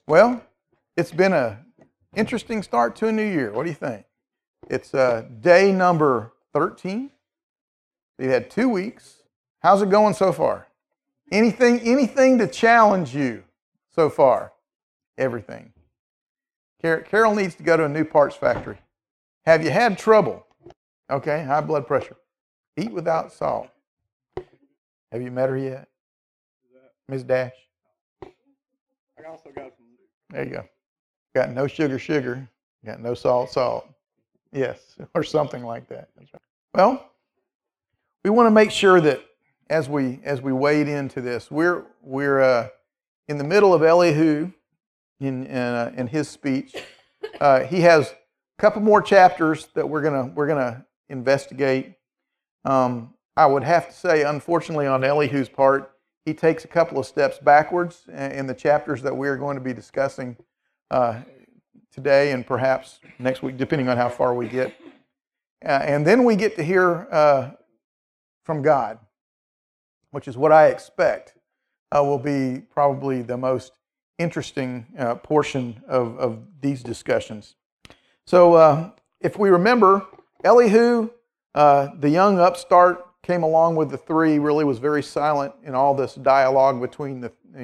Well, it's been an interesting start to a new year. What do you think? It's day number 13. You had 2 weeks. How's it going so far? Anything to challenge you so far? Everything. Carol needs to go to a new parts factory. Have you had trouble? Okay, high blood pressure. Eat without salt. Have you met her yet? Ms. Dash? I also got some. There you go. Got no sugar. Got no salt. Yes, or something like that. That's right. Well, we want to make sure that as we wade into this, we're in the middle of Elihu in his speech. He has a couple more chapters that we're gonna investigate. I would have to say, unfortunately, on Elihu's part, he takes a couple of steps backwards in the chapters that we're going to be discussing today and perhaps next week, depending on how far we get. And then we get to hear from God, which is what I expect will be probably the most interesting portion of these discussions. So if we remember, Elihu, the young upstart, came along with the three, really was very silent in all this dialogue between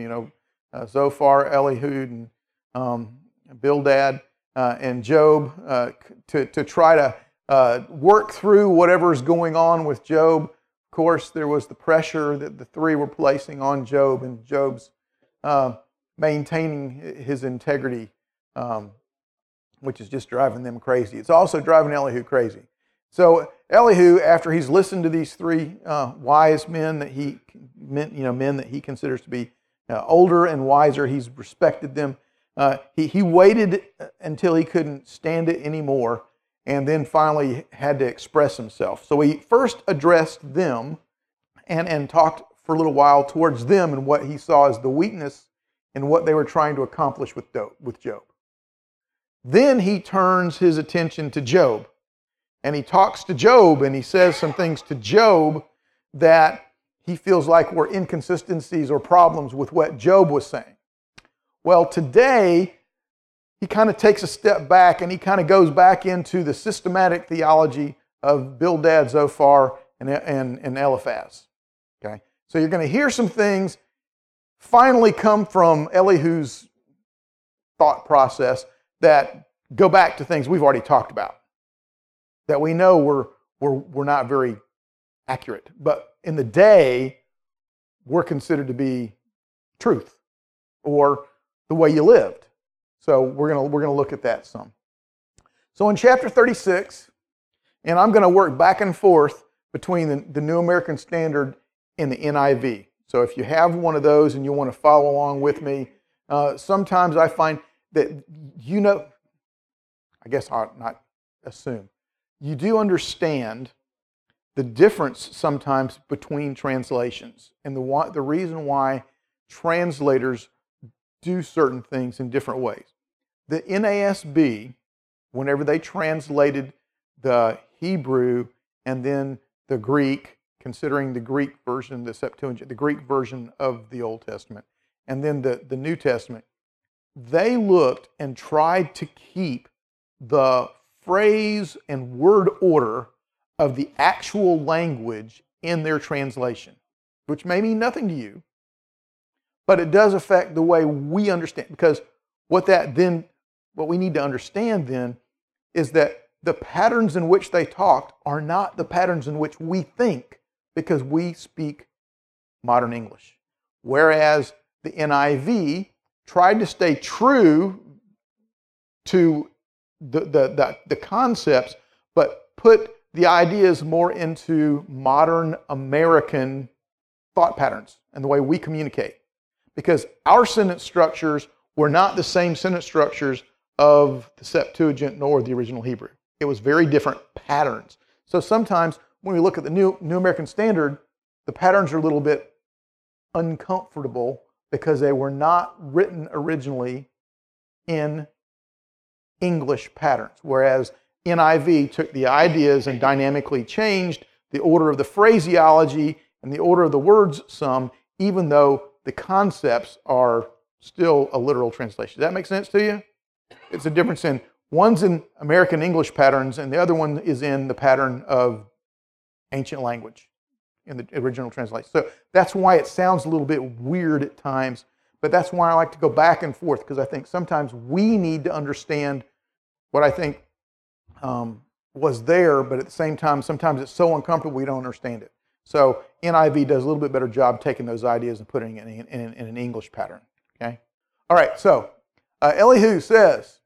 Zophar, Elihu, and Bildad and Job to try to work through whatever's going on with Job. Of course, there was the pressure that the three were placing on Job, and Job's maintaining his integrity, which is just driving them crazy. It's also driving Elihu crazy. So Elihu, after he's listened to these three wise men that men that he considers to be older and wiser, he's respected them. He waited until he couldn't stand it anymore, and then finally had to express himself. So he first addressed them and talked for a little while towards them and what he saw as the weakness in what they were trying to accomplish with Job. Then he turns his attention to Job. And he talks to Job, and he says some things to Job that he feels like were inconsistencies or problems with what Job was saying. Well, today, he kind of takes a step back, and he kind of goes back into the systematic theology of Bildad, Zophar, and Eliphaz. Okay? So you're going to hear some things finally come from Elihu's thought process that go back to things we've already talked about, that we know were not very accurate, but in the day were considered to be truth or the way you lived. So we're gonna look at that some. So in chapter 36, and I'm going to work back and forth between the New American Standard and the NIV. So if you have one of those and you want to follow along with me, sometimes I find that I guess I'll not assume. You do understand the difference sometimes between translations and the reason why translators do certain things in different ways. The NASB, whenever they translated the Hebrew and then the Greek, considering the Greek version, the Septuagint, the Greek version of the Old Testament, and then the New Testament, they looked and tried to keep the phrase and word order of the actual language in their translation, which may mean nothing to you, but it does affect the way we understand. Because what we need to understand then is that the patterns in which they talked are not the patterns in which we think, because we speak modern English. Whereas the NIV tried to stay true to the concepts, but put the ideas more into modern American thought patterns and the way we communicate. Because our sentence structures were not the same sentence structures of the Septuagint nor the original Hebrew. It was very different patterns. So sometimes when we look at the New American Standard, the patterns are a little bit uncomfortable because they were not written originally in English patterns, whereas NIV took the ideas and dynamically changed the order of the phraseology and the order of the words some, even though the concepts are still a literal translation. Does that make sense to you? It's a difference in, one's in American English patterns and the other one is in the pattern of ancient language in the original translation. So that's why it sounds a little bit weird at times, but that's why I like to go back and forth, because I think sometimes we need to understand what I think was there, but at the same time, sometimes it's so uncomfortable we don't understand it. So NIV does a little bit better job taking those ideas and putting it in an English pattern. Okay. All right. So Elihu says,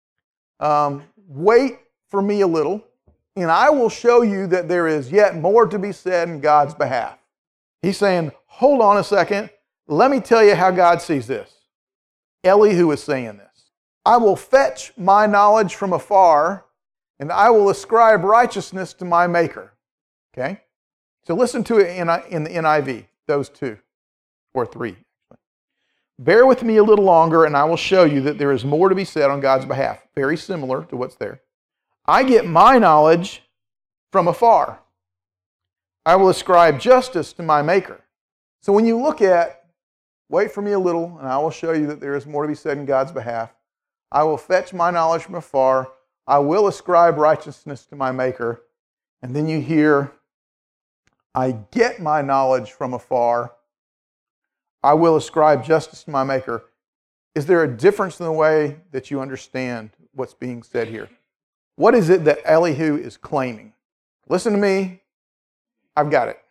"Wait for me a little, and I will show you that there is yet more to be said in God's behalf." He's saying, hold on a second. Let me tell you how God sees this. Elihu is saying this. "I will fetch my knowledge from afar, and I will ascribe righteousness to my Maker." Okay? So listen to it in the NIV, those two, or three. "Bear with me a little longer, and I will show you that there is more to be said on God's behalf." Very similar to what's there. "I get my knowledge from afar. I will ascribe justice to my Maker." So when you look at, "Wait for me a little, and I will show you that there is more to be said in God's behalf. I will fetch my knowledge from afar. I will ascribe righteousness to my Maker." And then you hear, "I get my knowledge from afar. I will ascribe justice to my Maker." Is there a difference in the way that you understand what's being said here? What is it that Elihu is claiming? Listen to me. I've got it.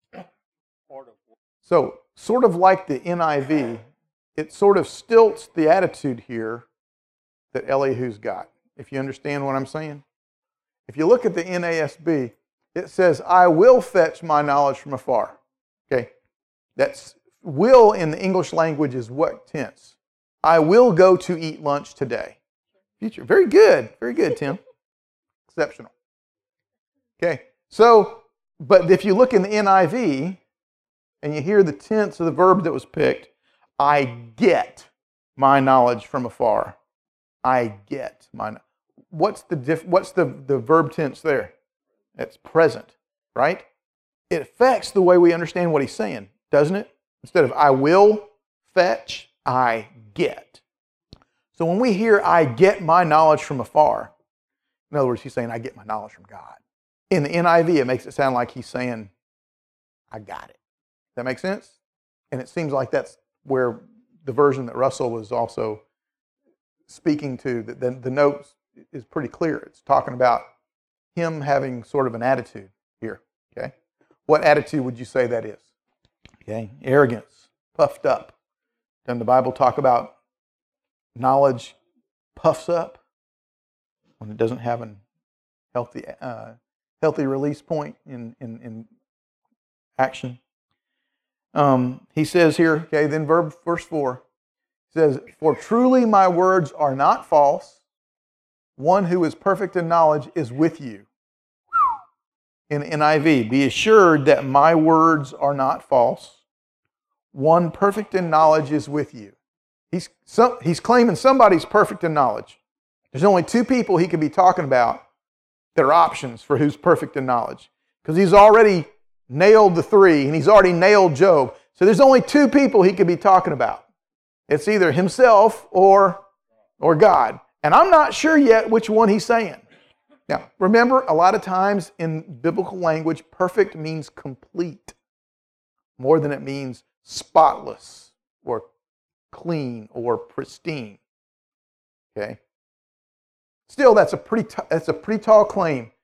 So, sort of like the NIV, it sort of stilts the attitude here that Elihu's got, if you understand what I'm saying. If you look at the NASB, it says, "I will fetch my knowledge from afar." Okay? That's will in the English language is what tense? "I will go to eat lunch today." Future. Very good. Very good, Tim. Exceptional. Okay. So, but if you look in the NIV and you hear the tense of the verb that was picked, "I get my knowledge from afar." I get my. What's the verb tense there? It's present, right? It affects the way we understand what he's saying, doesn't it? Instead of "I will fetch," "I get." So when we hear "I get my knowledge from afar," in other words, he's saying, "I get my knowledge from God." In the NIV, it makes it sound like he's saying, "I got it." Does that make sense? And it seems like that's where the version that Russell was also speaking to, the note is pretty clear. It's talking about him having sort of an attitude here. Okay? What attitude would you say that is? Okay? Arrogance, puffed up. Doesn't the Bible talk about knowledge puffs up when it doesn't have a healthy release point in action? He says here, okay, then verse 4 says, "For truly my words are not false. One who is perfect in knowledge is with you." In NIV, "Be assured that my words are not false. One perfect in knowledge is with you." He's claiming somebody's perfect in knowledge. There's only two people he could be talking about that are options for who's perfect in knowledge, because he's already nailed the three, and he's already nailed Job. So there's only two people he could be talking about. It's either himself or God. And I'm not sure yet which one he's saying. Now, remember, a lot of times in biblical language, perfect means complete more than it means spotless or clean or pristine. Okay? Still, that's a pretty tall claim.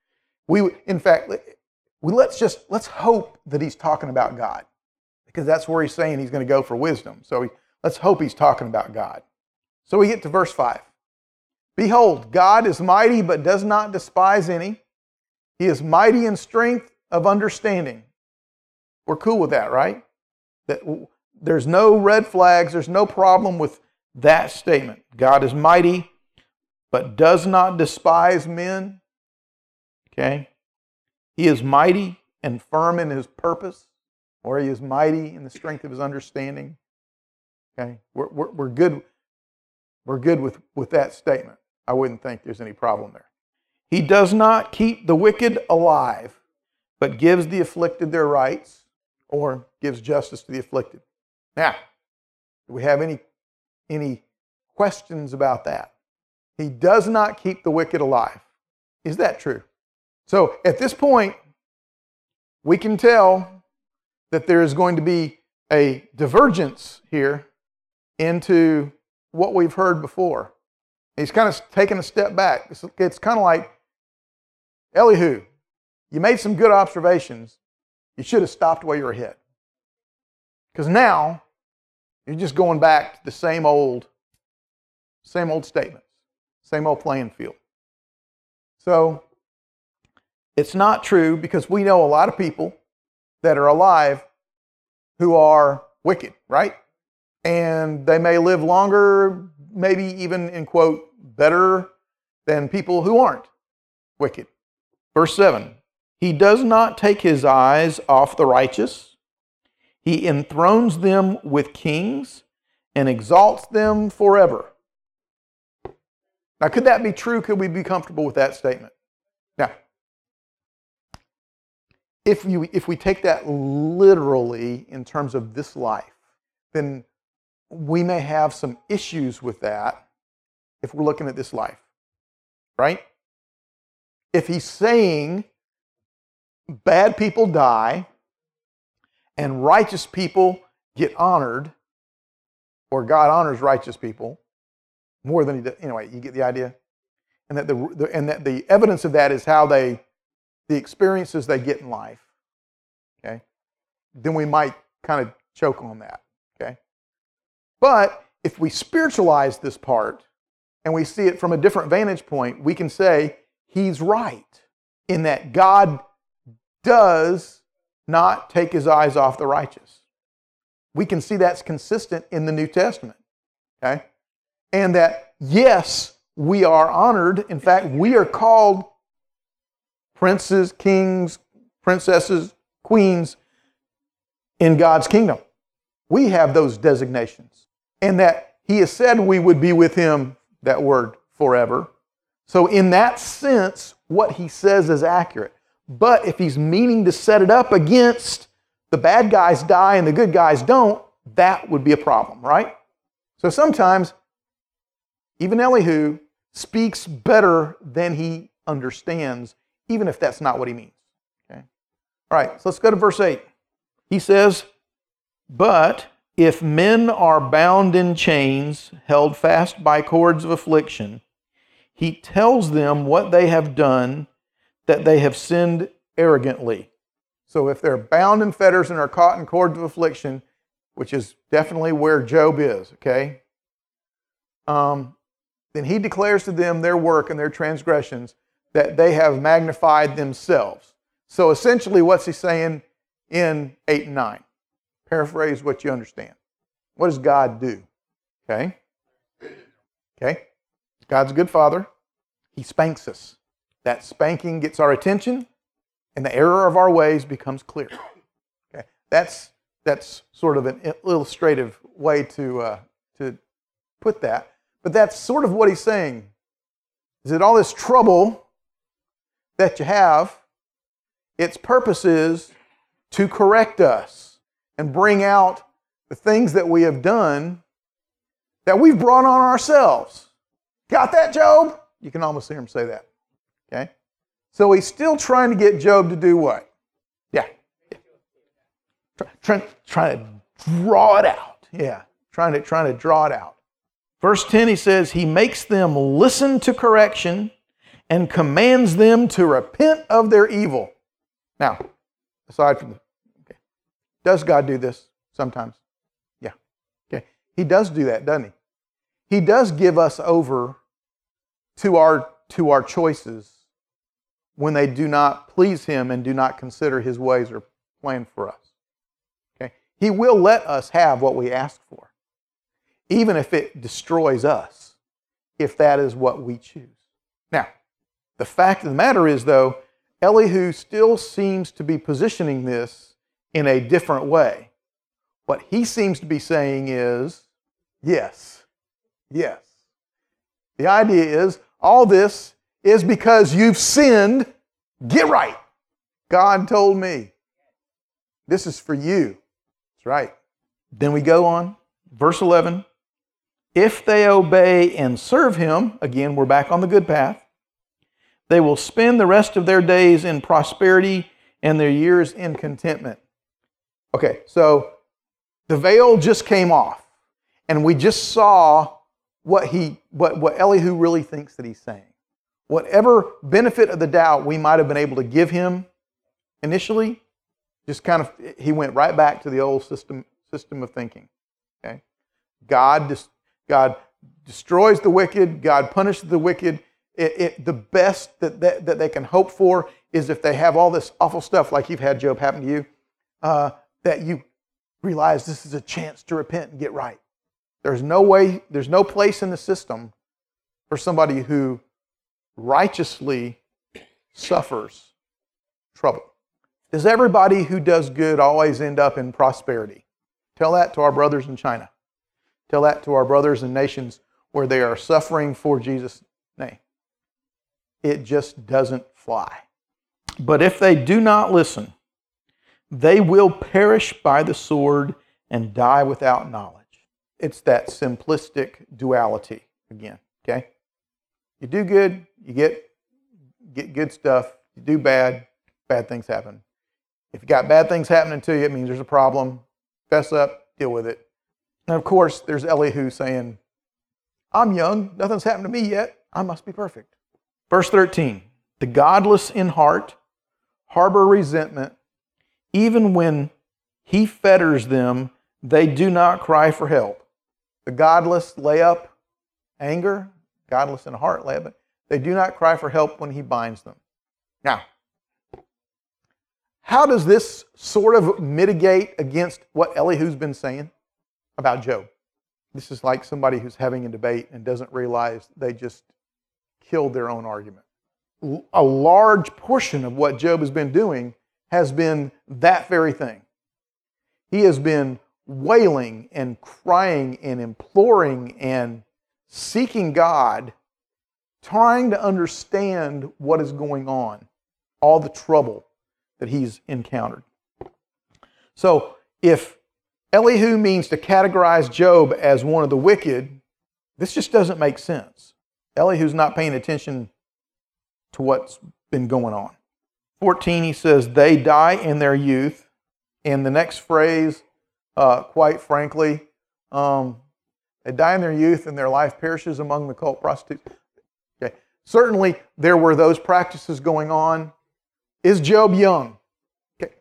Let's hope that he's talking about God, because that's where he's saying he's going to go for wisdom. So let's hope he's talking about God. So we get to verse 5. "Behold, God is mighty, but does not despise any. He is mighty in strength of understanding." We're cool with that, right? That there's no red flags, there's no problem with that statement. God is mighty, but does not despise men. Okay? He is mighty and firm in his purpose, or he is mighty in the strength of his understanding. Okay? We're good. We're good with that statement. I wouldn't think there's any problem there. "He does not keep the wicked alive, but gives the afflicted their rights," or gives justice to the afflicted. Now, do we have any any questions about that. He does not keep the wicked alive. Is that true? So at this point, we can tell that there is going to be a divergence here into what we've heard before. He's kind of taken a step back. It's kind of like, Elihu, you made some good observations. You should have stopped while you were ahead. Because now, you're just going back to the same old statements, same old playing field. So, it's not true because we know a lot of people that are alive who are wicked, right? And they may live longer, maybe even, in quote, better than people who aren't wicked. Verse 7, He does not take His eyes off the righteous. He enthrones them with kings and exalts them forever. Now, could that be true? Could we be comfortable with that statement? Now, if we take that literally in terms of this life, then we may have some issues with that if we're looking at this life, right? If he's saying bad people die and righteous people get honored, or God honors righteous people more than he does. Anyway, you get the idea? And that the evidence of that is how the experiences they get in life. Okay? Then we might kind of choke on that. Okay? But if we spiritualize this part and we see it from a different vantage point, we can say he's right in that God does not take His eyes off the righteous. We can see that's consistent in the New Testament. Okay? And that, yes, we are honored. In fact, we are called princes, kings, princesses, queens in God's kingdom. We have those designations. And that He has said we would be with Him, that word, forever. So in that sense, what He says is accurate. But if He's meaning to set it up against the bad guys die and the good guys don't, that would be a problem, right? So sometimes, even Elihu speaks better than he understands, even if that's not what he means. Okay? All right, so let's go to verse 8. He says, But if men are bound in chains, held fast by cords of affliction, He tells them what they have done, that they have sinned arrogantly. So if they're bound in fetters and are caught in cords of affliction, which is definitely where Job is, okay? Then he declares to them their work and their transgressions, that they have magnified themselves. So essentially what's he saying in 8 and 9? Paraphrase what you understand. What does God do? Okay? God's a good father. He spanks us. That spanking gets our attention, and the error of our ways becomes clear. Okay? That's sort of an illustrative way to put that. But that's sort of what he's saying. Is that all this trouble that you have, its purpose is to correct us and bring out the things that we have done that we've brought on ourselves. Got that, Job? You can almost hear him say that. Okay? So he's still trying to get Job to do what? Yeah. Trying to draw it out. Yeah. Trying to draw it out. Verse 10, he says, He makes them listen to correction and commands them to repent of their evil. Now, aside from does God do this sometimes? Yeah. Okay. He does do that, doesn't He? He does give us over to our choices when they do not please Him and do not consider His ways or plan for us. Okay? He will let us have what we ask for, even if it destroys us, if that is what we choose. Now, the fact of the matter is, though, Elihu still seems to be positioning this in a different way. What he seems to be saying is, yes. The idea is, all this is because you've sinned. Get right. God told me. This is for you. That's right. Then we go on. Verse 11. If they obey and serve him, again, we're back on the good path, they will spend the rest of their days in prosperity and their years in contentment. Okay, so the veil just came off, and we just saw what Elihu really thinks that he's saying. Whatever benefit of the doubt we might have been able to give him initially, just kind of, he went right back to the old system of thinking. Okay, God destroys the wicked. God punishes the wicked. The best that they can hope for is if they have all this awful stuff like you've had, Job, happen to you, that you realize this is a chance to repent and get right. There's no place in the system for somebody who righteously suffers trouble. Does everybody who does good always end up in prosperity? Tell that to our brothers in China. Tell that to our brothers in nations where they are suffering for Jesus' name. It just doesn't fly. But if they do not listen, they will perish by the sword and die without knowledge. It's that simplistic duality again, okay? You do good, you get good stuff. You do bad, bad things happen. If you got bad things happening to you, it means there's a problem. Fess up, deal with it. And of course, there's Elihu saying, I'm young, nothing's happened to me yet, I must be perfect. Verse 13, the godless in heart harbor resentment. Even when he fetters them, they do not cry for help. The godless lay up anger, godless in heart lay up. They do not cry for help when he binds them. Now, how does this sort of mitigate against what Elihu's been saying about Job? This is like somebody who's having a debate and doesn't realize they just killed their own argument. A large portion of what Job has been doing has been that very thing. He has been wailing and crying and imploring and seeking God, trying to understand what is going on, all the trouble that he's encountered. So if Elihu means to categorize Job as one of the wicked, this just doesn't make sense. Elihu's not paying attention to what's been going on. 14, he says, they die in their youth. And the next phrase, quite frankly, they die in their youth and their life perishes among the cult prostitutes. Okay. Certainly, there were those practices going on. Is Job young? Okay.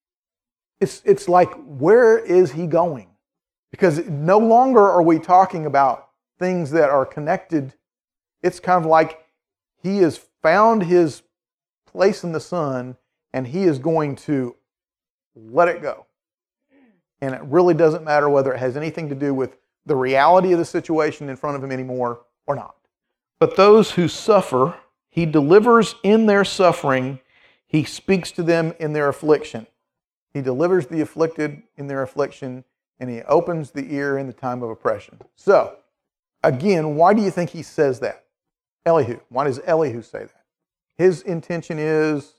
It's like, where is he going? Because no longer are we talking about things that are connected. It's kind of like he has found his place in the sun and he is going to let it go. And it really doesn't matter whether it has anything to do with the reality of the situation in front of him anymore or not. But those who suffer, he delivers in their suffering. He speaks to them in their affliction. He delivers the afflicted in their affliction, and he opens the ear in the time of oppression. So, again, why do you think he says that? Elihu. Why does Elihu say that? His intention is,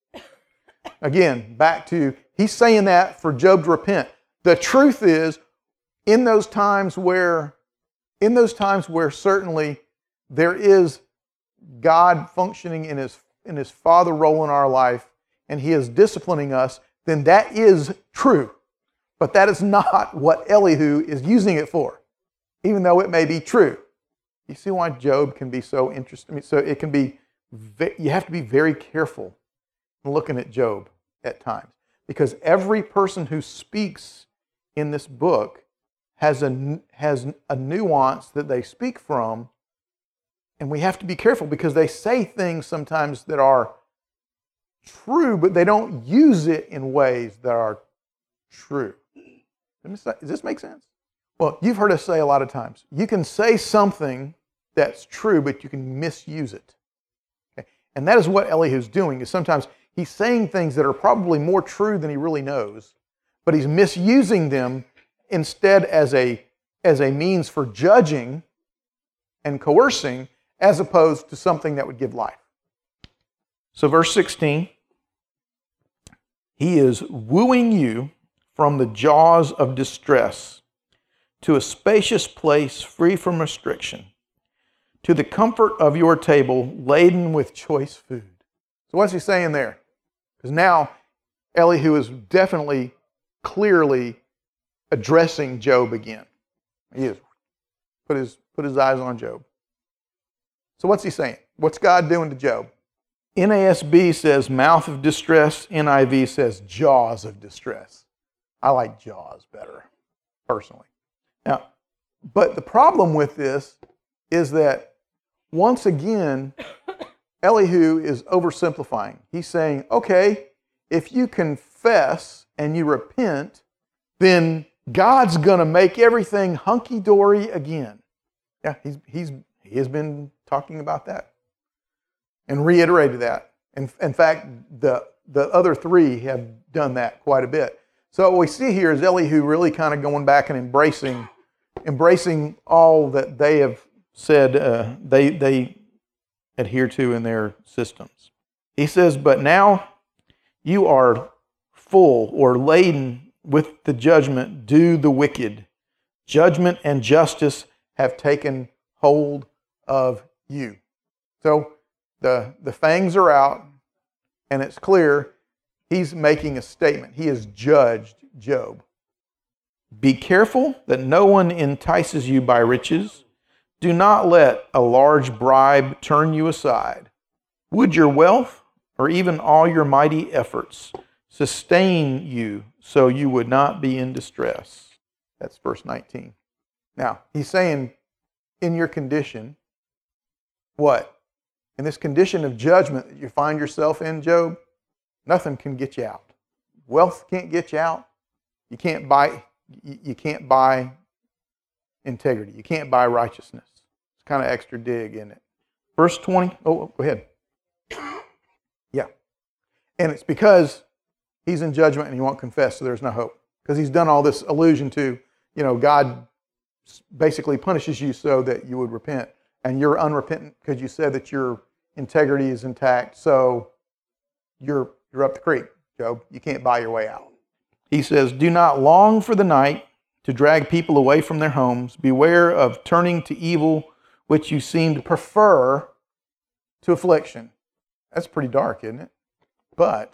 again, back to, he's saying that for Job to repent. The truth is, in those times where certainly there is God functioning in his Father role in our life, and he is disciplining us, then that is true. But that is not what Elihu is using it for, even though it may be true. You see why Job can be so interesting? I mean, so it can be, you have to be very careful looking at Job at times. Because every person who speaks in this book has a nuance that they speak from, and we have to be careful because they say things sometimes that are true, but they don't use it in ways that are true. Does this make sense? Well, you've heard us say a lot of times, you can say something that's true, but you can misuse it. Okay? And that is what Elihu's doing, is sometimes he's saying things that are probably more true than he really knows, but he's misusing them instead as a means for judging and coercing, as opposed to something that would give life. So verse 16, he is wooing you from the jaws of distress to a spacious place free from restriction, to the comfort of your table laden with choice food. So what's he saying there? Because now Elihu is definitely, clearly addressing Job again. He is. Put his eyes on Job. So what's he saying? What's God doing to Job? NASB says mouth of distress. NIV says jaws of distress. I like jaws better, personally. Now, but the problem with this is that, once again, Elihu is oversimplifying. He's saying, okay, if you confess and you repent, then God's going to make everything hunky-dory again. Yeah, he has been talking about that and reiterated that. In fact, the other three have done that quite a bit. So what we see here is Elihu really kind of going back and embracing all that they have said they adhere to in their systems. He says, but now you are full or laden with the judgment due the wicked. Judgment and justice have taken hold of you. So the fangs are out, and it's clear he's making a statement. He has judged Job. Be careful that no one entices you by riches. Do not let a large bribe turn you aside. Would your wealth, or even all your mighty efforts, sustain you so you would not be in distress? That's verse 19. Now, he's saying, in your condition, what? In this condition of judgment that you find yourself in, Job, nothing can get you out. Wealth can't get you out. You can't buy integrity. You can't buy righteousness. It's kind of extra dig, isn't it? Verse 20. Oh, go ahead. Yeah. And it's because he's in judgment and he won't confess, so there's no hope. Because he's done all this allusion to, God basically punishes you so that you would repent. And you're unrepentant because you said that your integrity is intact, so you're up the creek, Job. You can't buy your way out. He says, do not long for the night to drag people away from their homes. Beware of turning to evil which you seem to prefer to affliction. That's pretty dark, isn't it? But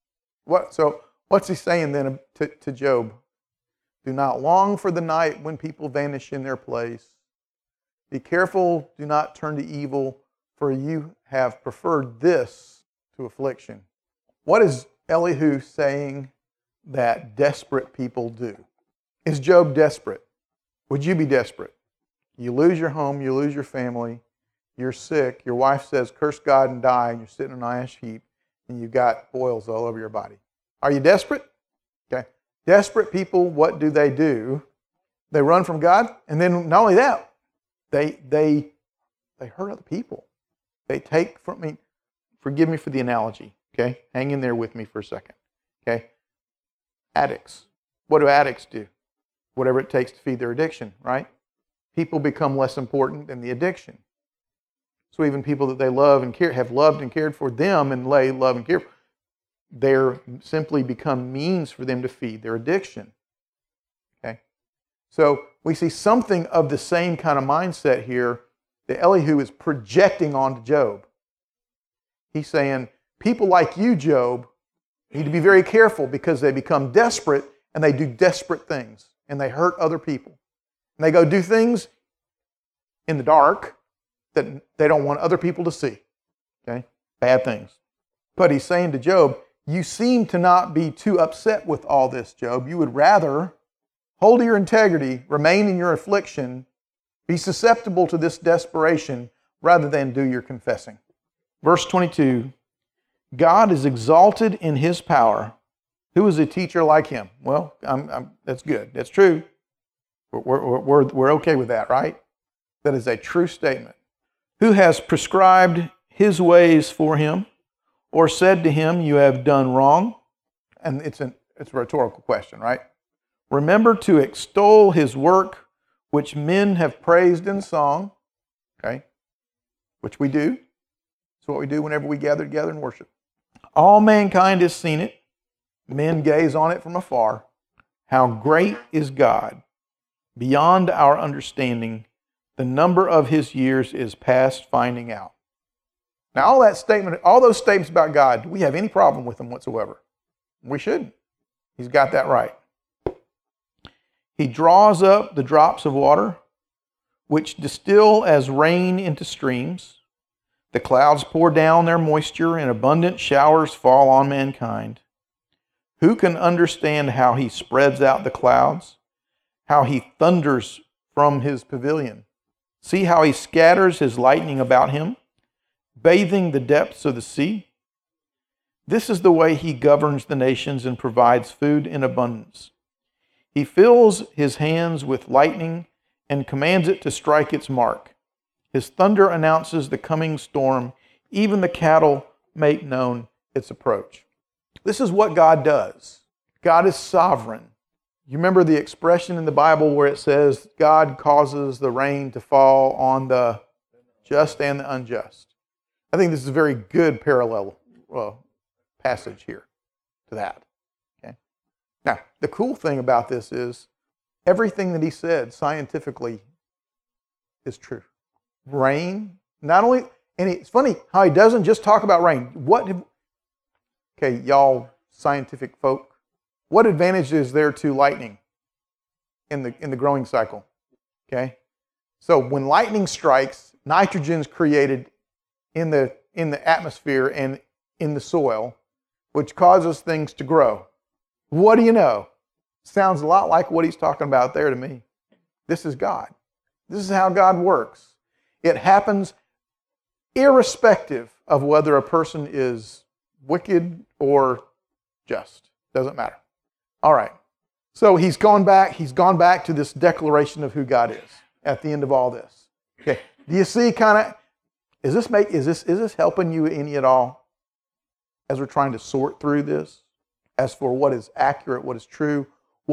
what's he saying then to Job? Do not long for the night when people vanish in their place. Be careful, do not turn to evil, for you have preferred this to affliction. What is Elihu saying that desperate people do? Is Job desperate? Would you be desperate? You lose your home, you lose your family, you're sick, your wife says, curse God and die, and you're sitting on an ash heap, and you've got boils all over your body. Are you desperate? Okay. Desperate people, what do? They run from God, and then not only that, they hurt other people. They take from me, forgive me for the analogy, okay? Hang in there with me for a second, okay? Addicts. What do addicts do? Whatever it takes to feed their addiction, right? People become less important than the addiction. So even people that they love and care, have loved and cared for them and love and care for, they're simply become means for them to feed their addiction. Okay? So we see something of the same kind of mindset here that Elihu is projecting onto Job. He's saying, people like you, Job, need to be very careful because they become desperate and they do desperate things and they hurt other people. And they go do things in the dark that they don't want other people to see. Okay? Bad things. But he's saying to Job, you seem to not be too upset with all this, Job. You would rather hold to your integrity, remain in your affliction, be susceptible to this desperation rather than do your confessing. Verse 22, God is exalted in His power. Who is a teacher like Him? Well, that's good. That's true. We're okay with that, right? That is a true statement. Who has prescribed His ways for him, or said to him, you have done wrong? And it's a rhetorical question, right? Remember to extol His work, which men have praised in song, okay? Which we do. It's what we do whenever we gather together and worship. All mankind has seen it. Men gaze on it from afar. How great is God! beyond our understanding. The number of his years is past finding out. Now, all those statements about God, do we have any problem with them whatsoever? We shouldn't. He's got that right. He draws up the drops of water, which distill as rain into streams. The clouds pour down their moisture, and abundant showers fall on mankind. Who can understand how he spreads out the clouds, how he thunders from his pavilion? See how he scatters his lightning about him, bathing the depths of the sea. This is the way he governs the nations and provides food in abundance. He fills his hands with lightning and commands it to strike its mark. His thunder announces the coming storm. Even the cattle make known its approach. This is what God does. God is sovereign. You remember the expression in the Bible where it says God causes the rain to fall on the just and the unjust. I think this is a very good parallel passage here to that. Okay. Now, the cool thing about this is everything that he said scientifically is true. Rain, not only, and it's funny how he doesn't just talk about rain. Okay, y'all scientific folk, what advantage is there to lightning in the growing cycle? Okay, so when lightning strikes, nitrogen is created in the atmosphere and in the soil, which causes things to grow. What do you know? Sounds a lot like what he's talking about there to me. This is God. This is how God works. It happens irrespective of whether a person is wicked or just. Doesn't matter. All right. So he's gone back to this declaration of who God is at the end of all this. Okay. Do you see is this helping you any at all as we're trying to sort through this? As for what is accurate, what is true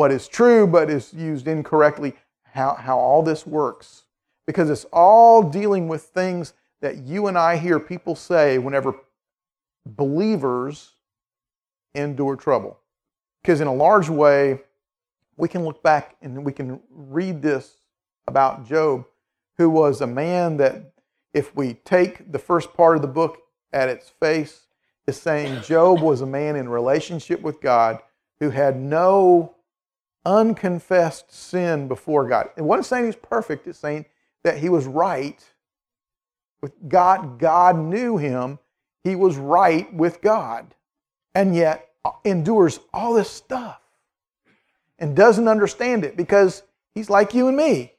but is used incorrectly, how all this works. Because it's all dealing with things that you and I hear people say whenever believers endure trouble. Because in a large way, we can look back and we can read this about Job, who was a man that, if we take the first part of the book at its face, is saying Job was a man in relationship with God who had no unconfessed sin before God. It wasn't saying he's perfect, it's saying that he was right with God. God knew him. He was right with God. And yet endures all this stuff and doesn't understand it because he's like you and me.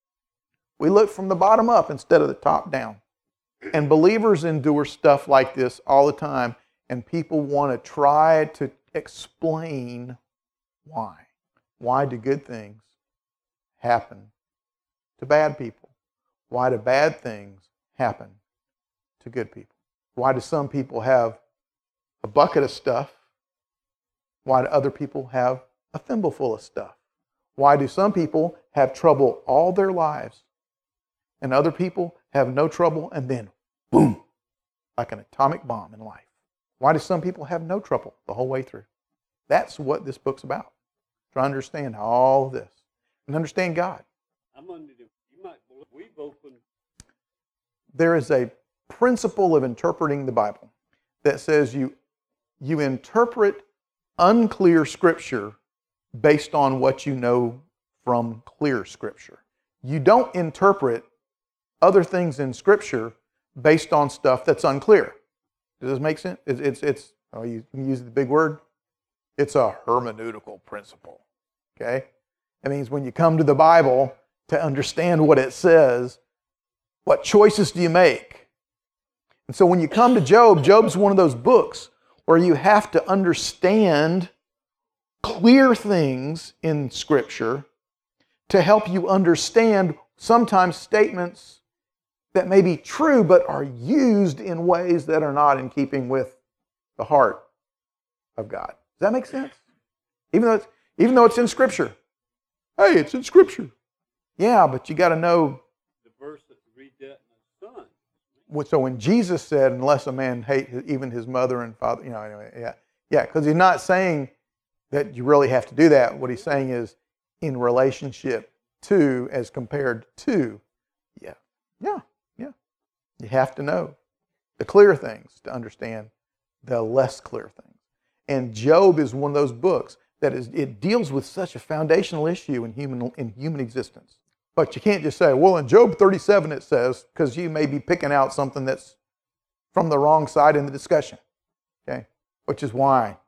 We look from the bottom up instead of the top down. And believers endure stuff like this all the time, and people want to try to explain why. Why do good things happen to bad people? Why do bad things happen to good people? Why do some people have a bucket of stuff? Why do other people have a thimbleful of stuff? Why do some people have trouble all their lives and other people have no trouble and then boom, like an atomic bomb in life? Why do some people have no trouble the whole way through? That's what this book's about. To understand all of this and understand God. There is a principle of interpreting the Bible that says you interpret unclear Scripture based on what you know from clear Scripture. You don't interpret other things in Scripture based on stuff that's unclear. Does this make sense? You can use the big word. It's a hermeneutical principle. Okay? It means when you come to the Bible to understand what it says, what choices do you make? And so when you come to Job, Job's one of those books where you have to understand clear things in Scripture to help you understand sometimes statements that may be true but are used in ways that are not in keeping with the heart of God. Does that make sense? Even though it's in Scripture. Hey, it's in Scripture. Yeah, but you got to know the verse that read that in the Son. So when Jesus said, unless a man hate even his mother and father, anyway, because he's not saying that you really have to do that. What he's saying is in relationship to as compared to. Yeah. You have to know the clear things to understand the less clear things. And Job is one of those books that it deals with such a foundational issue in human existence. But you can't just say, well, in Job 37 it says, because you may be picking out something that's from the wrong side in the discussion. Okay? Which is why,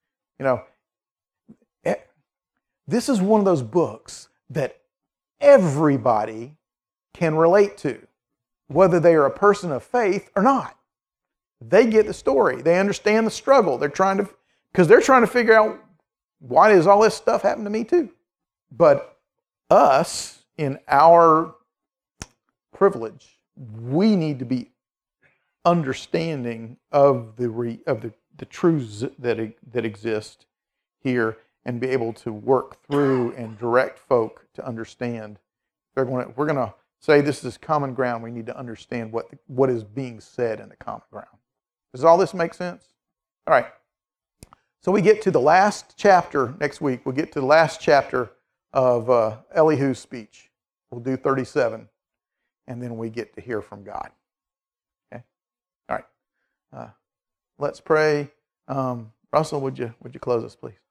this is one of those books that everybody can relate to, whether they are a person of faith or not. They get the story. They understand the struggle. They're trying to figure out, why does all this stuff happen to me too? But us, in our privilege, we need to be understanding of the truths that exist here and be able to work through and direct folk to understand. We're going to say this is common ground. We need to understand what is being said in the common ground. Does all this make sense? All right. So we get to the last chapter next week. We'll get to the last chapter of Elihu's speech. We'll do 37, and then we get to hear from God. Okay. All right. Let's pray. Russell, would you close us, please?